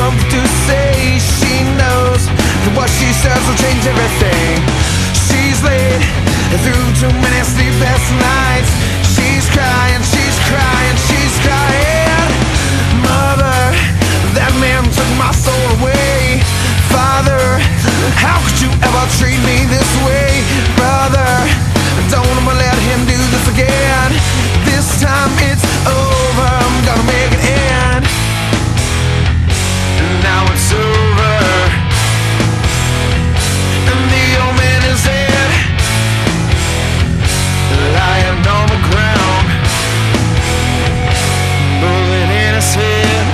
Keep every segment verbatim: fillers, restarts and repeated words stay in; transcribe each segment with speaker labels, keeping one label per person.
Speaker 1: something to say. She knows that what she says will change everything. She's laid through too many sleepless nights. She's crying, she's crying, she's crying. Mother, that man took my soul away. Father, how could you ever treat me this way? Brother, don't ever let him do this again. This time it's over, I'm gonna make it end. Now it's over, and the old man is dead, lying on the ground, bullet in his head.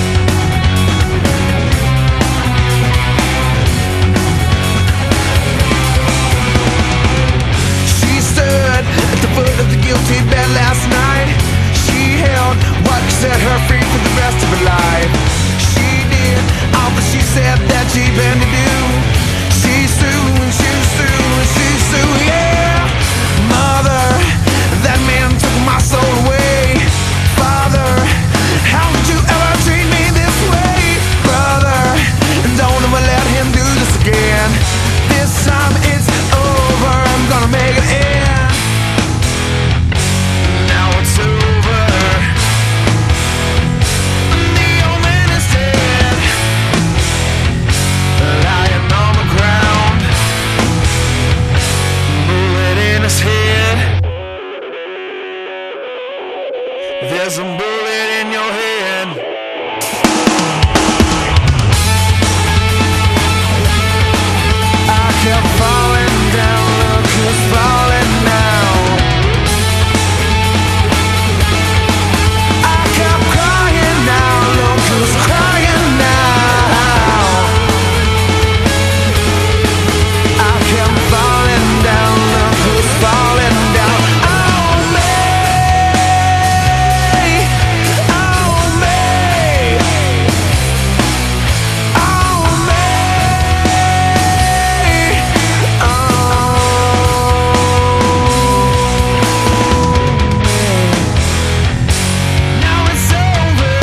Speaker 1: She stood at the foot of the guilty bed last night. She held what could set her free for the rest of her life. She did all that she said that she planned to do. She's through and she's through and she's through, yeah. Mother, that man took my soul away. Father, how could you ever treat me this way? Brother, don't ever let him do this again. This time it's over, I'm gonna make it end. Now it's over, the old man is dead, lying on the ground, bullet in his head. There's a bullet in your head. I kept falling down, look who's falling now. I kept crying now, look who's crying now. I kept falling down, look who's falling down. Oh me, oh me, oh me, Now it's over.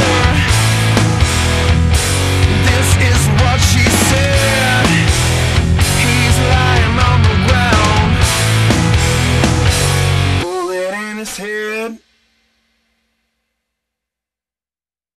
Speaker 1: This is what she said. He's lying on the ground, bullet in his head.